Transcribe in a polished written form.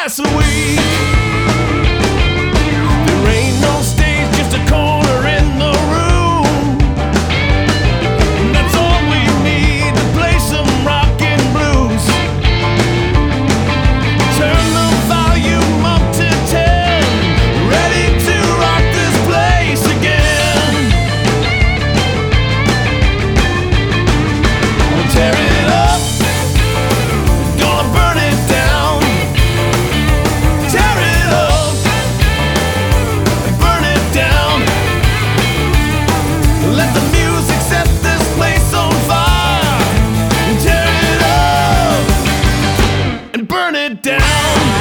twice a week. There ain't no stage, just a corner in the room. And that's all we need to play some rock and blues. Turn the volume up to 10, ready to rock this place again. Tear it up, gonna burn it down. Tear it up, burn it down. Let the music set this place on fire. Tear it up and burn it down.